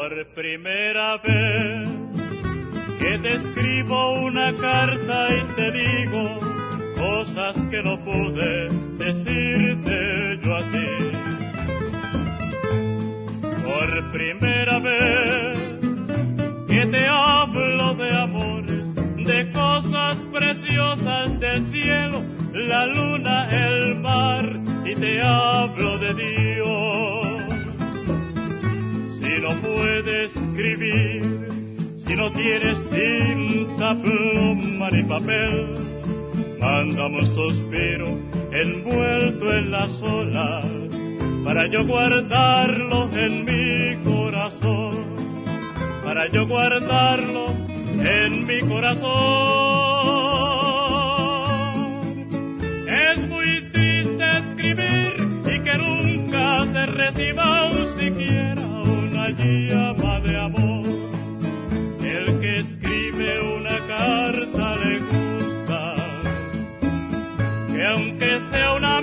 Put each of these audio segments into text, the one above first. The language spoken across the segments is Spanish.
Por primera vez que te escribo una carta y te digo cosas que no pude decirte yo a ti. Por primera vez que te hablo de amores, de cosas preciosas del cielo, la luna, el mar, y te hablo de Dios. Si no puedes escribir, si no tienes tinta, pluma ni papel, mándame un suspiro envuelto en las olas para yo guardarlo en mi corazón, para yo guardarlo en mi corazón. Es muy triste escribir y que nunca se reciba siquiera una llama de amor. El que escribe una carta le gusta, que aunque sea una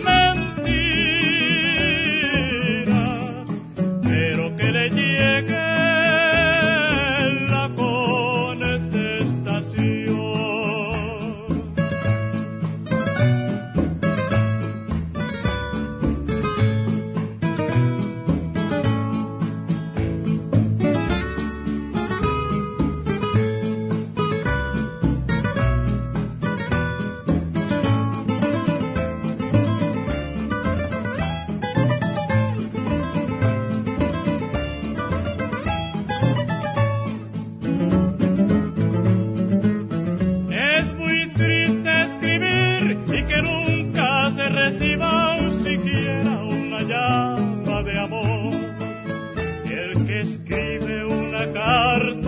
mentira, pero que le llegue la contestación. Reciba siquiera una llama de amor. El que escribe una carta